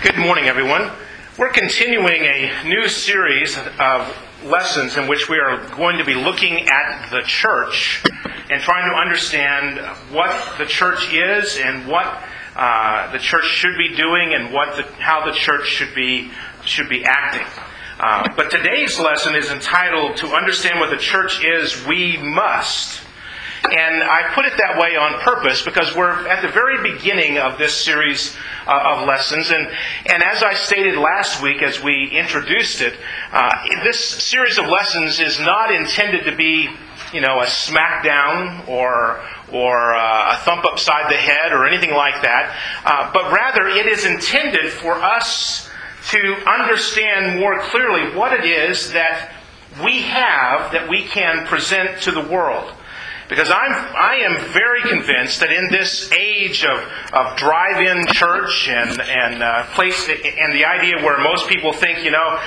Good morning, everyone. We're continuing a new series of lessons in which we are going to be looking at the church and trying to understand what the church is and what the church should be doing and how the church should be acting. But today's lesson is entitled, "To Understand What the Church Is, We Must." And I put it that way on purpose because we're at the very beginning of this series of lessons. And as I stated last week as we introduced it, this series of lessons is not intended to be, a smackdown or a thump upside the head or anything like that. But rather, it is intended for us to understand more clearly what it is that we have that we can present to the world. Because I am very convinced that in this age of drive-in church and place and the idea where most people think,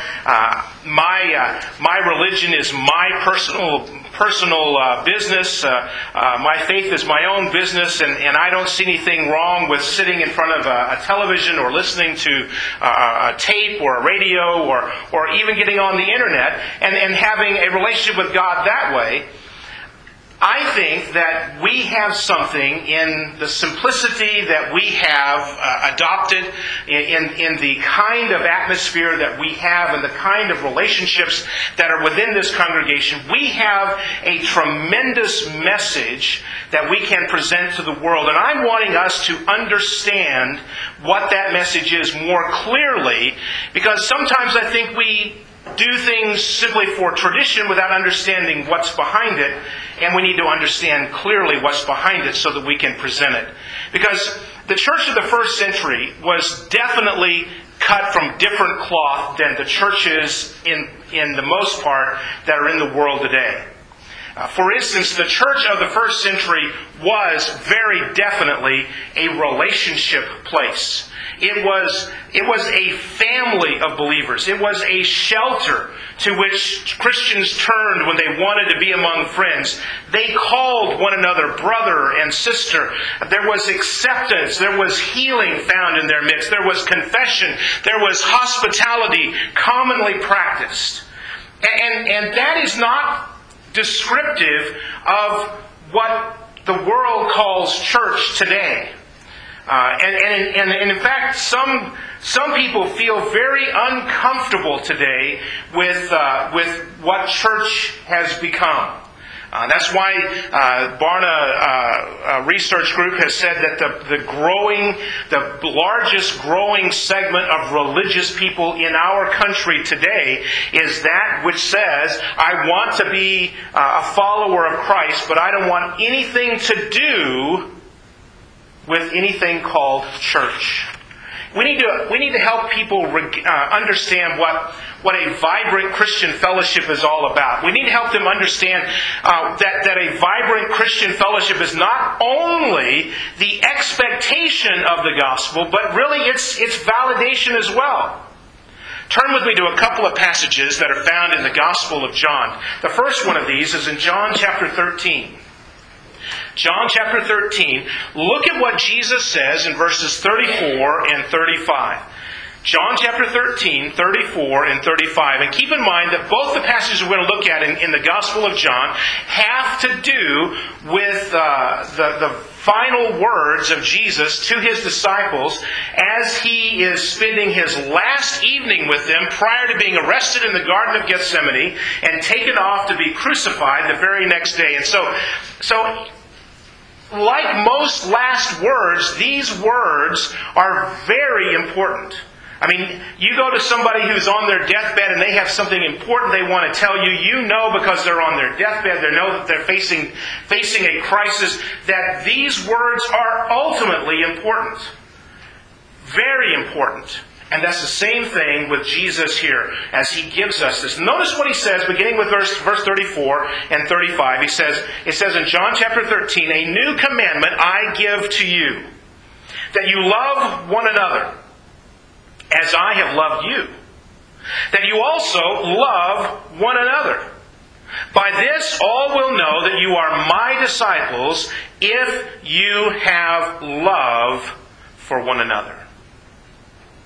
my religion is my personal business, my faith is my own business, and I don't see anything wrong with sitting in front of a television or listening to a tape or a radio or even getting on the internet and having a relationship with God that way. I think that we have something in the simplicity that we have adopted, in the kind of atmosphere that we have and the kind of relationships that are within this congregation. We have a tremendous message that we can present to the world. And I'm wanting us to understand what that message is more clearly, because sometimes I think we do things simply for tradition without understanding what's behind it, and we need to understand clearly what's behind it so that we can present it. Because the church of the first century was definitely cut from different cloth than the churches in the most part that are in the world today. For instance, the church of the first century was very definitely a relationship place. It was a family of believers. It was a shelter to which Christians turned when they wanted to be among friends. They called one another brother and sister. There was acceptance. There was healing found in their midst. There was confession. There was hospitality commonly practiced. And that is not descriptive of what the world calls church today. And in fact, some people feel very uncomfortable today with what church has become. That's why Barna Research Group has said that the largest growing segment of religious people in our country today is that which says, I want to be a follower of Christ, but I don't want anything to do with anything called church. We need to help people understand what a vibrant Christian fellowship is all about. We need to help them understand that a vibrant Christian fellowship is not only the expectation of the gospel, but really its validation as well. Turn with me to a couple of passages that are found in the Gospel of John. The first one of these is in John chapter 13. John chapter 13, look at what Jesus says in verses 34 and 35. John chapter 13, 34 and 35. And keep in mind that both the passages we're going to look at in the Gospel of John have to do with the final words of Jesus to His disciples as He is spending His last evening with them prior to being arrested in the Garden of Gethsemane and taken off to be crucified the very next day. And so like most last words, these words are very important. I mean, you go to somebody who's on their deathbed and they have something important they want to tell you. You know, because they're on their deathbed, they know that they're facing a crisis, that these words are ultimately important. Very important. And that's the same thing with Jesus here as He gives us this. Notice what He says, beginning with verse 34 and 35. It says in John chapter 13, "A new commandment I give to you, that you love one another as I have loved you, that you also love one another. By this all will know that you are my disciples, if you have love for one another."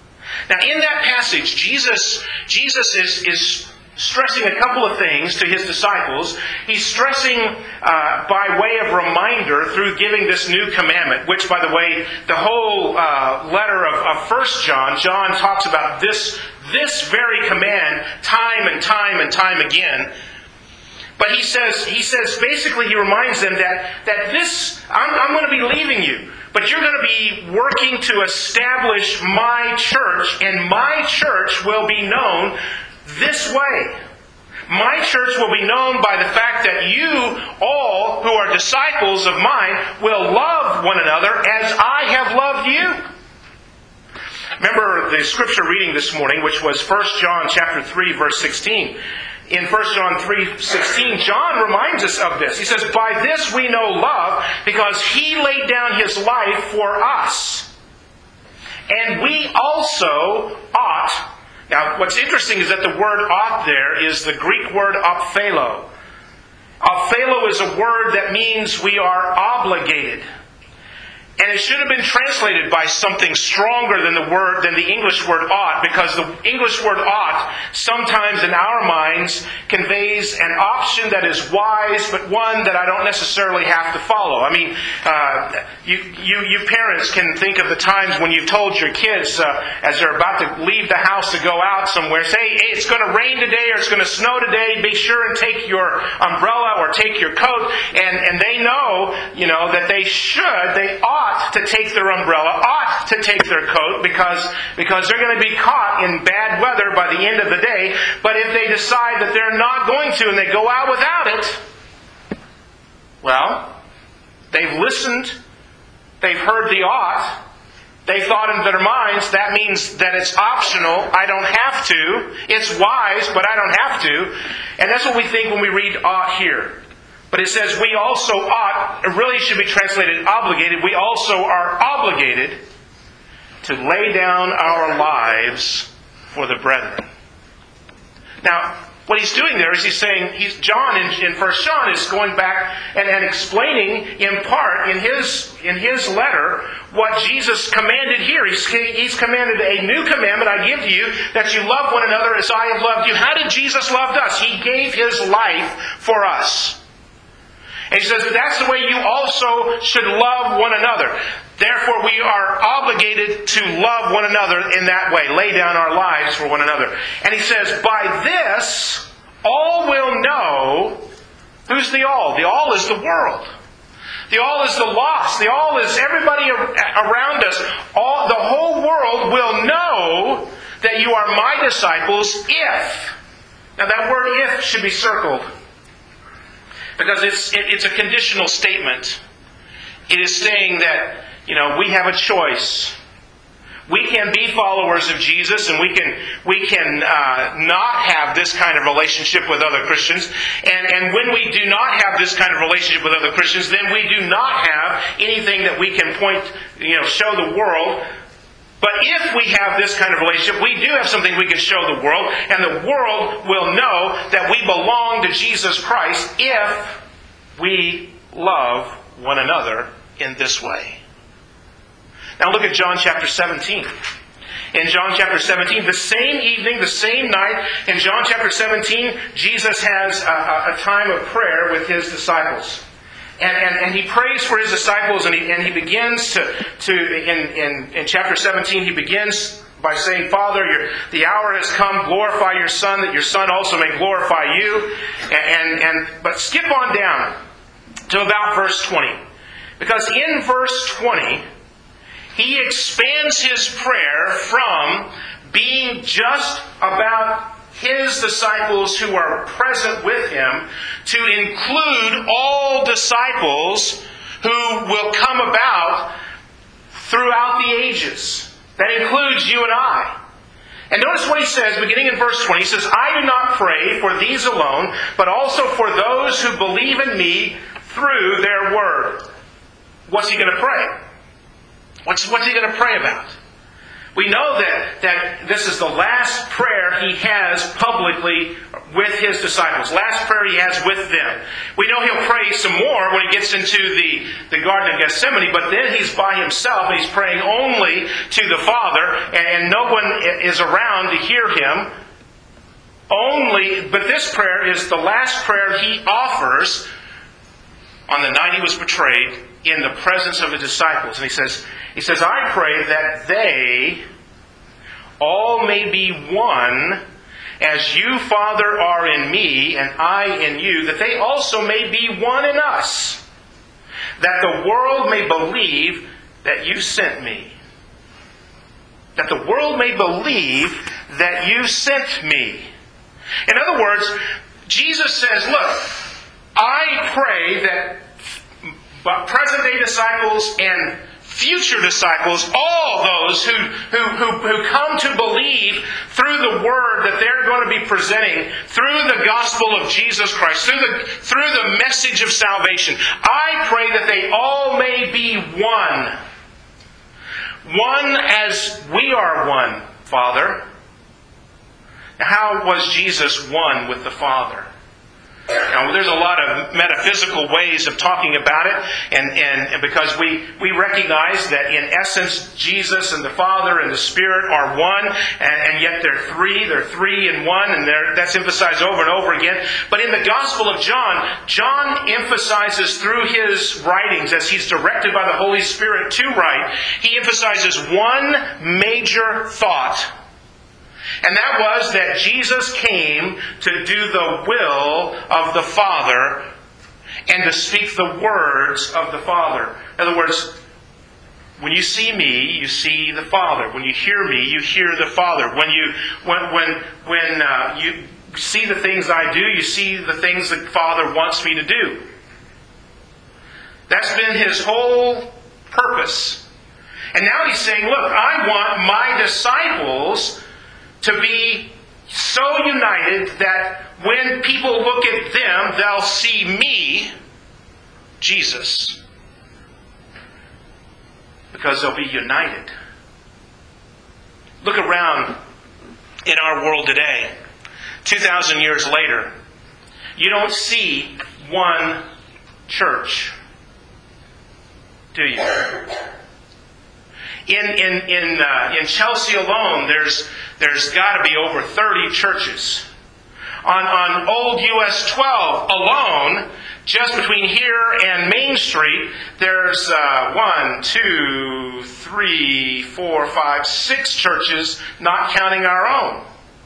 Now, in that passage, Jesus is stressing a couple of things to His disciples. He's stressing by way of reminder through giving this new commandment, which, by the way, the whole letter of 1 John talks about this very command time and time and time again. But he says basically he reminds them that this, I'm going to be leaving you, but you're going to be working to establish my church, and my church will be known this way. My church will be known by the fact that you all who are disciples of mine will love one another as I have loved you. Remember the scripture reading this morning, which was 1 John chapter 3, verse 16. In 1 John 3:16, John reminds us of this. He says, "By this we know love, because He laid down His life for us. And we also ought." Now, what's interesting is that the word ought there is the Greek word opphelo. Opphelo is a word that means we are obligated. And it should have been translated by something stronger than the English word ought, because the English word ought sometimes in our minds conveys an option that is wise, but one that I don't necessarily have to follow. I mean, you parents can think of the times when you've told your kids as they're about to leave the house to go out somewhere, say, "Hey, it's going to rain today or it's going to snow today. Be sure and take your umbrella or take your coat." And they know, that they ought to take their umbrella, ought to take their coat, because they're going to be caught in bad weather by the end of the day. But if they decide that they're not going to and they go out without it, well, they've listened, they've heard the ought, they've thought in their minds, that means that it's optional, I don't have to, it's wise, but I don't have to. And that's what we think when we read ought here. But it says we also ought, it really should be translated obligated. We also are obligated to lay down our lives for the brethren. Now, what he's doing there is he's saying, John in 1 John is going back and explaining in part in his letter what Jesus commanded here. He's commanded a new commandment I give to you, that you love one another as I have loved you. How did Jesus love us? He gave His life for us. And he says, that's the way you also should love one another. Therefore, we are obligated to love one another in that way. Lay down our lives for one another. And he says, by this, all will know. Who's the all? The all is the world. The all is the lost. The all is everybody around us. The whole world will know that you are my disciples if. Now that word if should be circled, because it's a conditional statement. It is saying that, we have a choice. We can be followers of Jesus, and we can not have this kind of relationship with other Christians. And when we do not have this kind of relationship with other Christians, then we do not have anything that we can show the world. But if we have this kind of relationship, we do have something we can show the world, and the world will know that we belong to Jesus Christ if we love one another in this way. Now look at John chapter 17. In John chapter 17, the same evening, the same night, in John chapter 17, Jesus has a time of prayer with His disciples. And He prays for His disciples, and he begins in chapter 17, He begins by saying, Father, the hour has come, glorify your Son, that your Son also may glorify you. But skip on down to about verse 20. Because in verse 20, He expands His prayer from being just about His disciples who are present with Him to include all disciples who will come about throughout the ages. That includes you and I. And notice what He says, beginning in verse 20. He says, I do not pray for these alone, but also for those who believe in me through their word. What's He going to pray? What's He going to pray about? We know that this is the last prayer he has publicly with his disciples. Last prayer he has with them. We know he'll pray some more when he gets into the Garden of Gethsemane, but then he's by himself and he's praying only to the Father, and no one is around to hear him. But this prayer is the last prayer he offers on the night he was betrayed in the presence of the disciples. And he says, I pray that they all may be one, as you, Father, are in me, and I in you, that they also may be one in us, that the world may believe that you sent me. That the world may believe that you sent me. In other words, Jesus says, look, I pray that present-day disciples and future disciples, all those who come to believe through the word that they're going to be presenting, through the gospel of Jesus Christ, through the message of salvation, I pray that they all may be one. One as we are one, Father. How was Jesus one with the Father? Now, there's a lot of metaphysical ways of talking about it, and because we recognize that in essence Jesus and the Father and the Spirit are one, and yet they're three in one, and that's emphasized over and over again. But in the Gospel of John emphasizes through his writings, as he's directed by the Holy Spirit to write, he emphasizes one major thought. And that was that Jesus came to do the will of the Father and to speak the words of the Father. In other words, when you see me, you see the Father. When you hear me, you hear the Father. When you see the things I do, you see the things the Father wants me to do. That's been his whole purpose. And now he's saying, look, I want my disciples to be so united that when people look at them, they'll see me, Jesus, because they'll be united. Look around in our world today, 2,000 years later. You don't see one church, do you? In Chelsea alone, there's got to be over 30 churches. On Old US 12 alone, just between here and Main Street, there's 6 churches, not counting our own.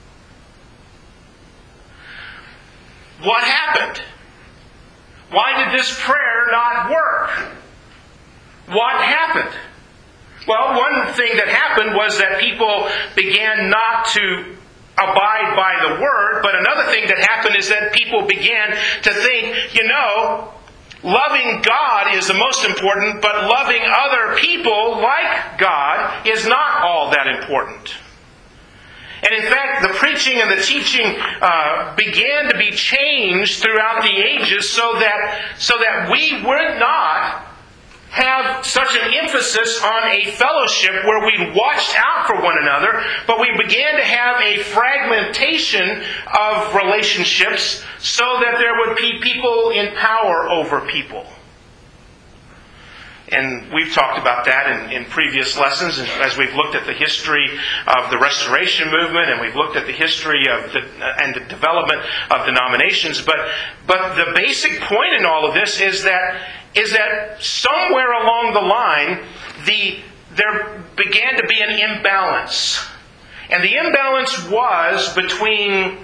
What happened? Why did this prayer not work? What happened? Well, one thing that happened was that people began not to abide by the Word, but another thing that happened is that people began to think, loving God is the most important, but loving other people like God is not all that important. And in fact, the preaching and the teaching began to be changed throughout the ages so that we would not have such an emphasis on a fellowship where we watched out for one another, but we began to have a fragmentation of relationships so that there would be people in power over people. And we've talked about that in previous lessons as we've looked at the history of the Restoration Movement, and we've looked at the history of the development of denominations. But the basic point in all of this is that somewhere along the line, there began to be an imbalance. And the imbalance was between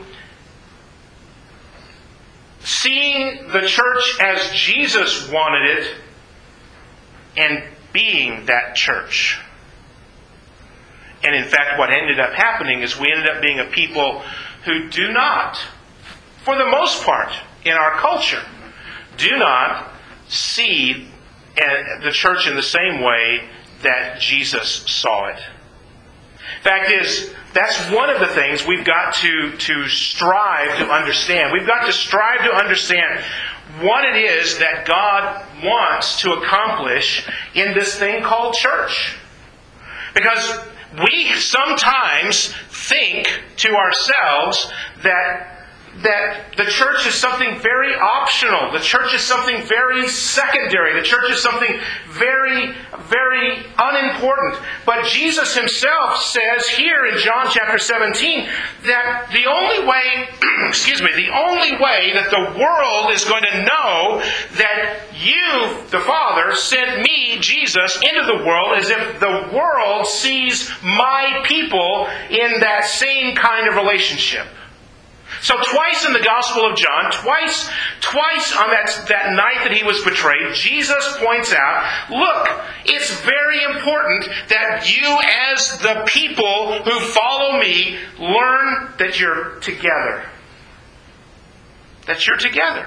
seeing the church as Jesus wanted it and being that church. And in fact, what ended up happening is we ended up being a people who do not, for the most part in our culture, do not see the church in the same way that Jesus saw it. Fact is, that's one of the things we've got to strive to understand. We've got to strive to understand what it is that God wants to accomplish in this thing called church. Because we sometimes think to ourselves that the church is something very optional. The church is something very secondary. The church is something very, very unimportant. But Jesus himself says here in John chapter 17 that the only way, the only way that the world is going to know that you, the Father, sent me, Jesus, into the world is if the world sees my people in that same kind of relationship. So twice in the Gospel of John, twice on that night that he was betrayed, Jesus points out, look, it's very important that you as the people who follow me learn that you're together. That you're together.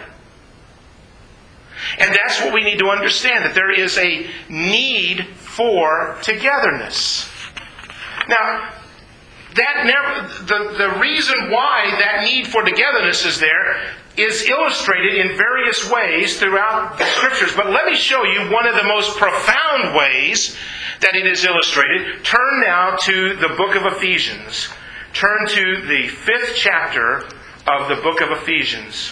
And that's what we need to understand, that there is a need for togetherness. Now, the reason why that need for togetherness is there is illustrated in various ways throughout the Scriptures. But let me show you one of the most profound ways that it is illustrated. Turn now to the book of Ephesians. Turn to the 5th chapter of the book of Ephesians.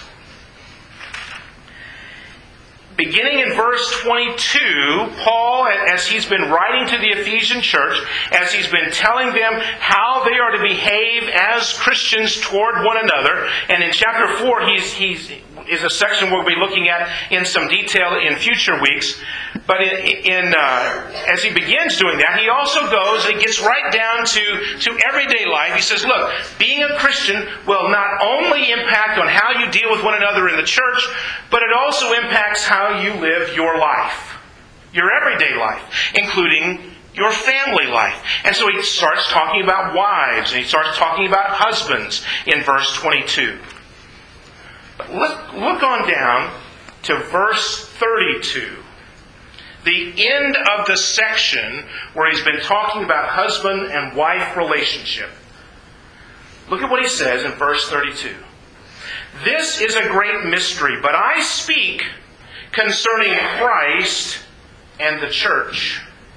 Beginning in verse 22, Paul, as he's been writing to the Ephesian church, as he's been telling them how they are to behave as Christians toward one another, and in chapter 4 is a section we'll be looking at in some detail in future weeks. But as he begins doing that, he also goes and gets right down to everyday life. He says, look, being a Christian will not only impact on how you deal with one another in the church, but it also impacts how you live your life, your everyday life, including your family life. And so he starts talking about wives, and he starts talking about husbands in verse 22. But look on down to verse 32. The end of the section where he's been talking about husband and wife relationship. Look at what he says in verse 32. This is a great mystery, but I speak concerning Christ and the church.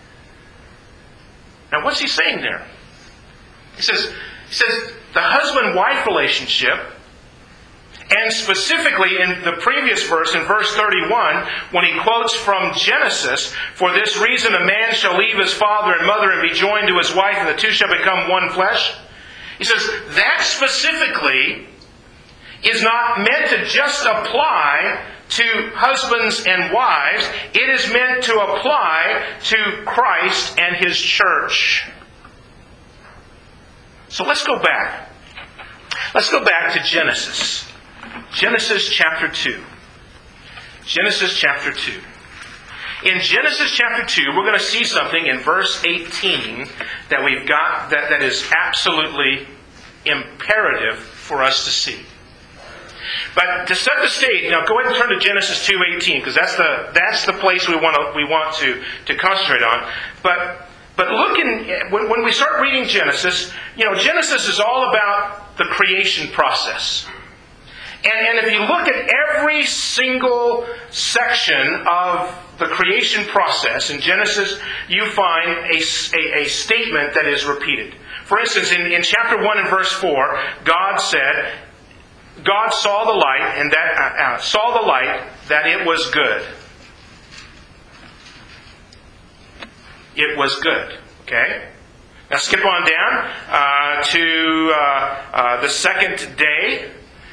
Now what's he saying there? He says the husband-wife relationship, and specifically in the previous verse, in verse 31, when he quotes from Genesis, for this reason a man shall leave his father and mother and be joined to his wife, and the two shall become one flesh. He says that specifically is not meant to just apply to husbands and wives. It is meant to apply to Christ and His church. So let's go back. Let's go back to Genesis. Genesis chapter 2. Genesis chapter 2. In Genesis chapter 2, we're going to see something in verse 18 that we've got that is absolutely imperative for us to see. But to set the stage, now go ahead and turn to Genesis 2:18, because that's the place we want to concentrate on. But when we start reading Genesis, Genesis is all about the creation process. And if you look at every single section of the creation process in Genesis, you find a statement that is repeated. For instance, in chapter 1 and verse 4, God said, God saw the light, and that it was good. It was good. Okay? Now skip on down to the second day.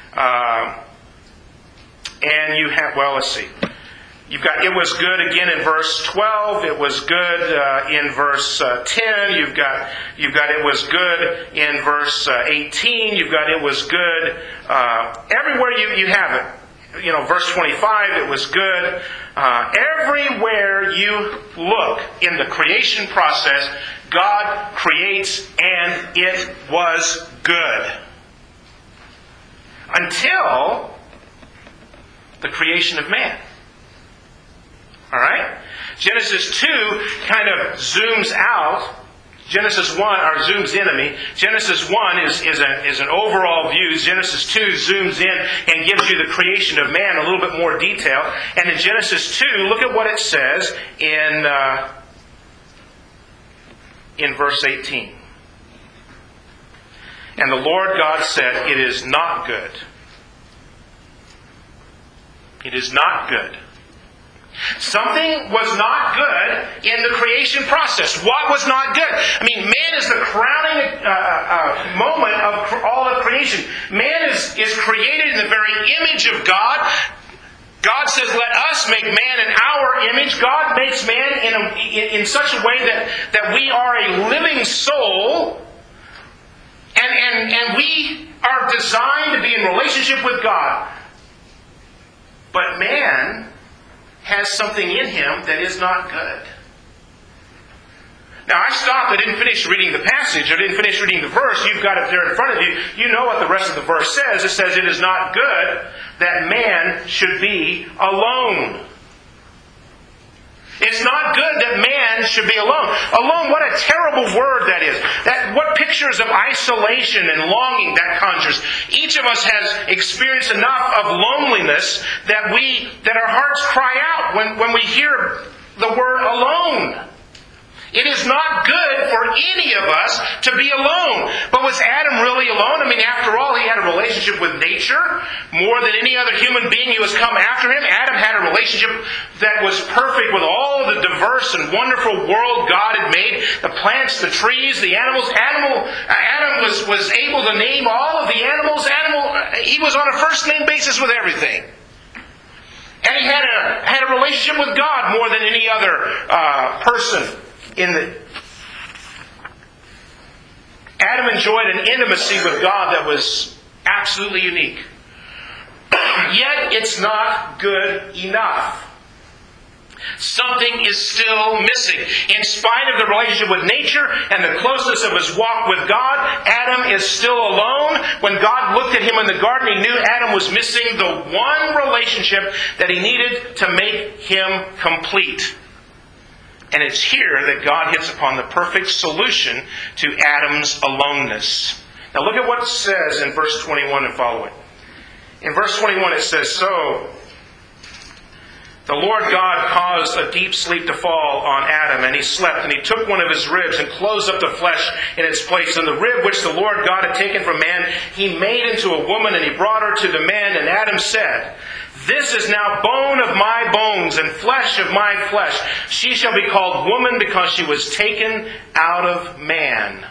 And you have, let's see. You've got it was good again in verse 12. It was good in verse 10. You've got it was good in verse 18. You've got it was good everywhere you have it. Verse 25. It was good. Everywhere you look in the creation process, God creates, and it was good. Until the creation of man. Alright? Genesis 2 kind of zooms out. Genesis 1, or zooms in, Genesis 1 is an overall view. Genesis 2 zooms in and gives you the creation of man a little bit more detail. And in Genesis 2, look at what it says in in verse 18. And the Lord God said, "It is not good." It is not good. Something was not good in the creation process. What was not good? I mean, man is the crowning moment of all of creation. Man is created in the very image of God. God says, "Let us make man in our image." God makes man in such a way that we are a living soul. And we are designed to be in relationship with God. But man has something in him that is not good. Now I stopped, I didn't finish reading the passage, I didn't finish reading the verse. You've got it there in front of you. You know what the rest of the verse says. It says, "It is not good that man should be alone." It's not good that man should be alone. Alone, what a terrible word that is. What pictures of isolation and longing that conjures. Each of us has experienced enough of loneliness that our hearts cry out when we hear the word alone. It is not good for any of us to be alone. But was Adam really alone? I mean, after all, he had a relationship with nature more than any other human being who has come after him. Adam had a relationship that was perfect with all the diverse and wonderful world God had made. The plants, the trees, the animals. Adam was able to name all of the animals. He was on a first name basis with everything. And he had a relationship with God more than any other person. Adam enjoyed an intimacy with God that was absolutely unique. Yet it's not good enough. Something is still missing. In spite of the relationship with nature and the closeness of his walk with God, Adam is still alone. When God looked at him in the garden, he knew Adam was missing the one relationship that he needed to make him complete. And it's here that God hits upon the perfect solution to Adam's aloneness. Now look at what it says in verse 21 and following. In verse 21 it says, "So the Lord God caused a deep sleep to fall on Adam, and he slept, and he took one of his ribs and closed up the flesh in its place. And the rib which the Lord God had taken from man, he made into a woman, and he brought her to the man. And Adam said, 'This is now bone of my bones and flesh of my flesh. She shall be called woman because she was taken out of man.'"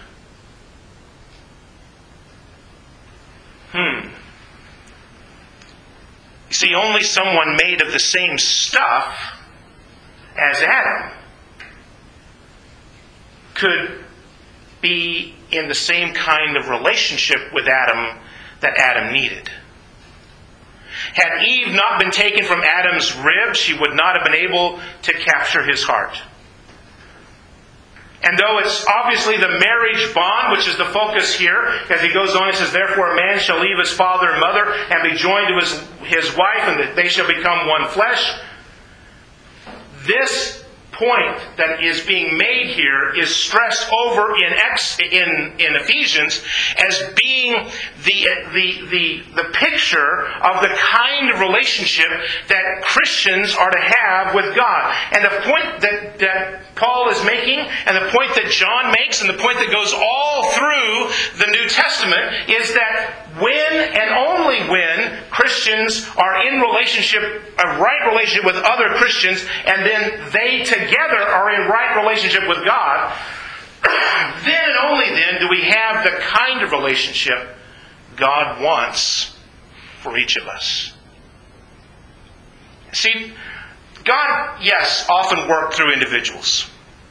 You see, only someone made of the same stuff as Adam could be in the same kind of relationship with Adam that Adam needed. Had Eve not been taken from Adam's rib, she would not have been able to capture his heart. And though it's obviously the marriage bond, which is the focus here, as he goes on, he says, "Therefore a man shall leave his father and mother and be joined to his wife, and that they shall become one flesh." This point that is being made here is stressed over in Ephesians as being the picture of the kind of relationship that Christians are to have with God. And the point that Paul is making, and the point that John makes, and the point that goes all through the New Testament is that when and only when Christians are in a right relationship with other Christians, and then they together are in right relationship with God, then and only then do we have the kind of relationship God wants for each of us. See, God, yes, often worked through individuals.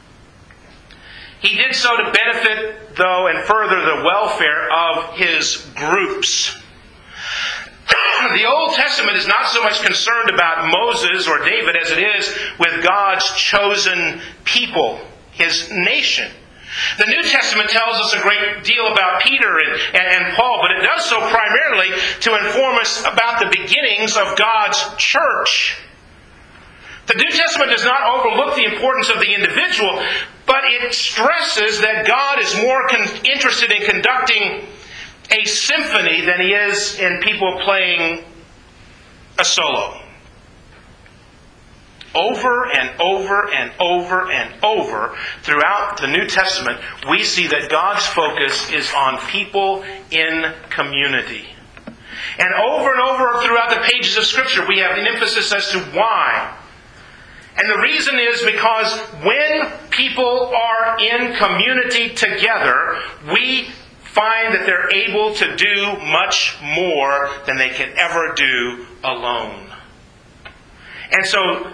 He did so to benefit, though, and further the welfare of His groups. The Old Testament is not so much concerned about Moses or David as it is with God's chosen people, His nation. The New Testament tells us a great deal about Peter and Paul, but it does so primarily to inform us about the beginnings of God's church. The New Testament does not overlook the importance of the individual, but it stresses that God is more interested in conducting a symphony than He is in people playing a solo. Over and over and over and over throughout the New Testament, we see that God's focus is on people in community. And over throughout the pages of Scripture, we have an emphasis as to why. And the reason is because when people are in community together, we find that they're able to do much more than they can ever do alone. And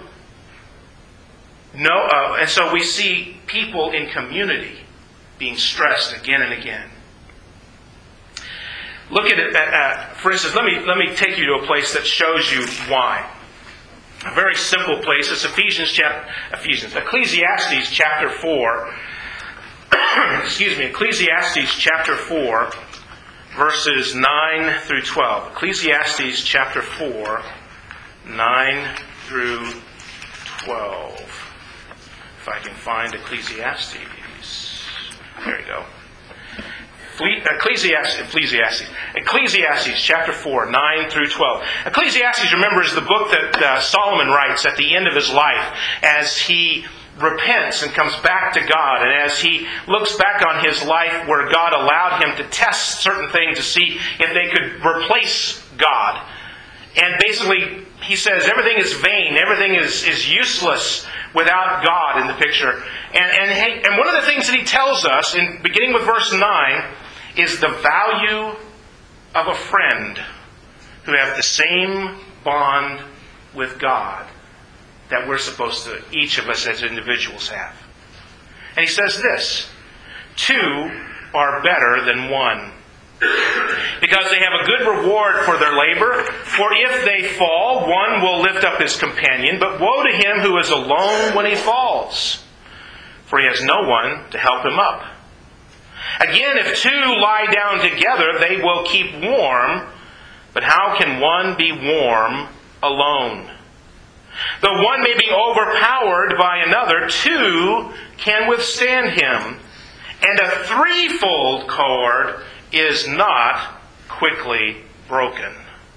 so we see people in community being stressed again and again. Look at it, for instance, let me take you to a place that shows you why. A very simple place. It's Ecclesiastes chapter 4. Ecclesiastes chapter 4, verses 9 through 12. Ecclesiastes chapter 4, 9 through 12. If I can find Ecclesiastes. There you go. Ecclesiastes chapter 4, 9 through 12. Ecclesiastes, remember, is the book that Solomon writes at the end of his life as he repents and comes back to God, and as he looks back on his life where God allowed him to test certain things to see if they could replace God. And basically, he says everything is vain, everything is useless without God in the picture. And one of the things that he tells us, beginning with verse 9, is the value of a friend who have the same bond with God that we're supposed to, each of us as individuals, have. And he says this: 2 are better than 1, because they have a good reward for their labor. For if they fall, one will lift up his companion. But woe to him who is alone when he falls, for he has no one to help him up. Again, if 2 lie down together, they will keep warm. But how can one be warm alone? Though one may be overpowered by another, 2 can withstand him. And a threefold cord is not quickly broken.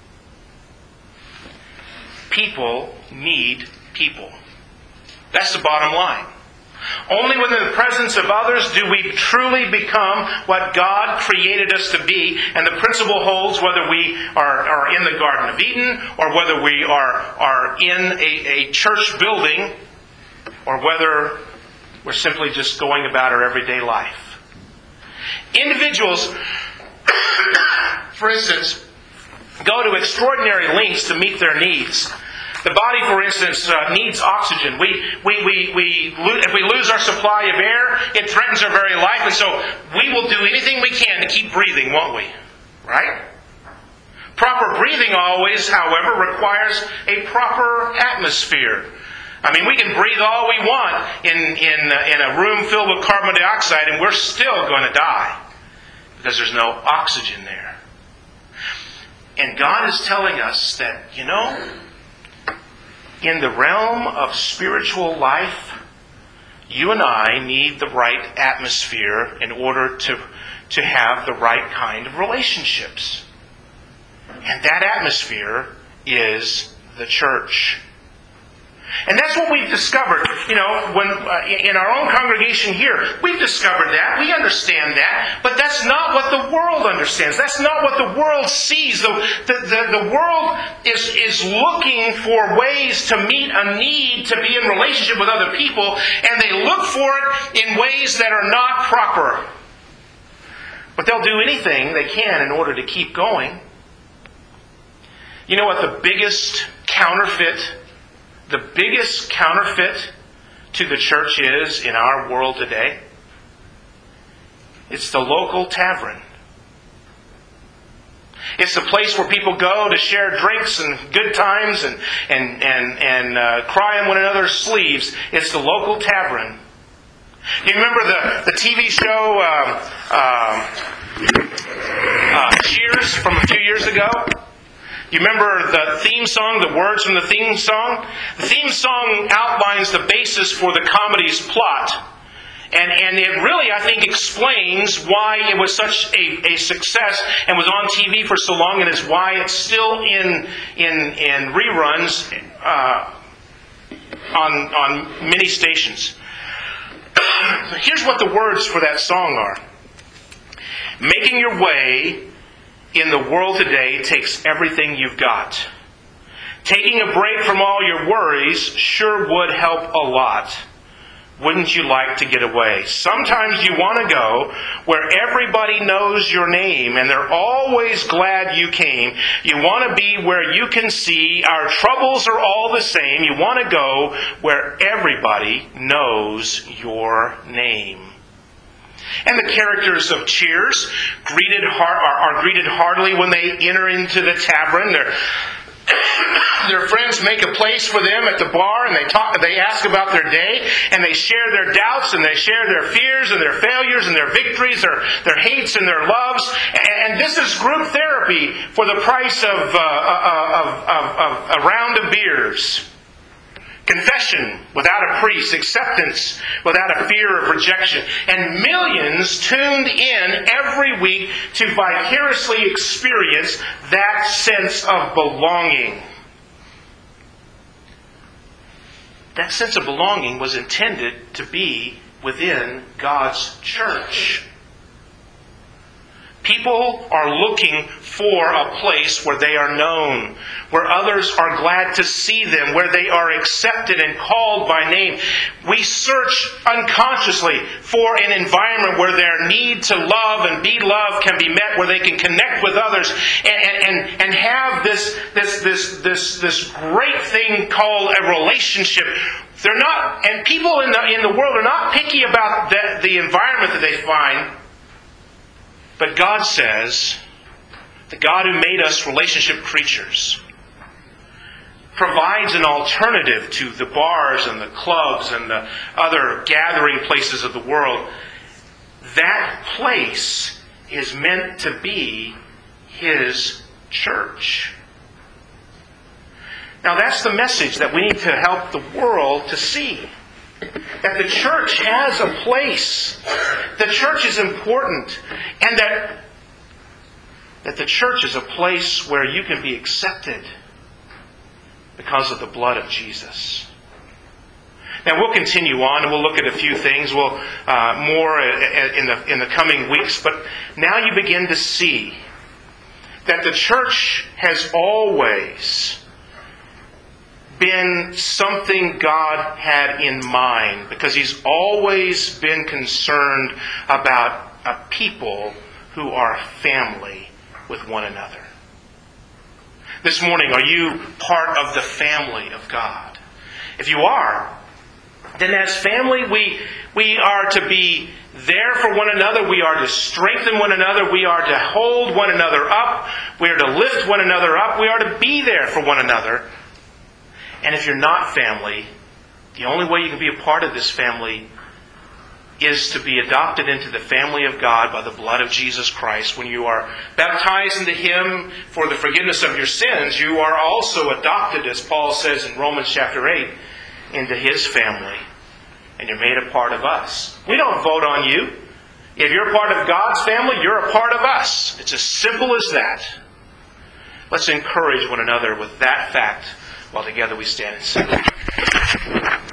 People need people. That's the bottom line. Only within the presence of others do we truly become what God created us to be. And the principle holds whether we are in the Garden of Eden, or whether we are in a church building, or whether we're simply just going about our everyday life. Individuals, for instance, go to extraordinary lengths to meet their needs. The body, for instance, needs oxygen. If we lose our supply of air, it threatens our very life, and so we will do anything we can to keep breathing, won't we? Right? Proper breathing always, however, requires a proper atmosphere. I mean, we can breathe all we want in a room filled with carbon dioxide, and we're still going to die because there's no oxygen there. And God is telling us that, in the realm of spiritual life, you and I need the right atmosphere in order to have the right kind of relationships. And that atmosphere is the church. And that's what we've discovered. When in our own congregation here, we've discovered that. We understand that. But that's not what the world understands. That's not what the world sees. The world is looking for ways to meet a need to be in relationship with other people, and they look for it in ways that are not proper. But they'll do anything they can in order to keep going. You know what the biggest counterfeit to the church is in our world today? It's the local tavern. It's the place where people go to share drinks and good times and cry on one another's sleeves. It's the local tavern. You remember the TV show Cheers from a few years ago? You remember the theme song, the words from the theme song? The theme song outlines the basis for the comedy's plot. And it really, I think, explains why it was such a success and was on TV for so long, and is why it's still in reruns on many stations. Here's what the words for that song are. Making your way in the world today takes everything you've got. Taking a break from all your worries sure would help a lot. Wouldn't you like to get away? Sometimes you want to go where everybody knows your name and they're always glad you came. You want to be where you can see our troubles are all the same. You want to go where everybody knows your name. And the characters of Cheers are greeted heartily when they enter into the tavern. Their friends make a place for them at the bar, and they ask about their day, and they share their doubts, and they share their fears, and their failures, and their victories, their hates, and their loves. And this is group therapy for the price of a round of beers. Confession without a priest, acceptance without a fear of rejection. And millions tuned in every week to vicariously experience that sense of belonging. That sense of belonging was intended to be within God's church. People are looking for a place where they are known, where others are glad to see them, where they are accepted and called by name. We search unconsciously for an environment where their need to love and be loved can be met, where they can connect with others and have this great thing called a relationship. They're not, and people in the world are not picky about the environment that they find. But God says, the God who made us relationship creatures, provides an alternative to the bars and the clubs and the other gathering places of the world. That place is meant to be His church. Now that's the message that we need to help the world to see. That the church has a place. The church is important. And that the church is a place where you can be accepted because of the blood of Jesus. Now we'll continue on and we'll look at a few things. We'll more in the coming weeks. But now you begin to see that the church has always been something God had in mind, because He's always been concerned about a people who are family with one another. This morning, are you part of the family of God? If you are, then as family we are to be there for one another. We are to strengthen one another. We are to hold one another up. We are to lift one another up. We are to be there for one another. And if you're not family, the only way you can be a part of this family is to be adopted into the family of God by the blood of Jesus Christ. When you are baptized into Him for the forgiveness of your sins, you are also adopted, as Paul says in Romans chapter 8, into His family. And you're made a part of us. We don't vote on you. If you're part of God's family, you're a part of us. It's as simple as that. Let's encourage one another with that fact while together we stand and sing.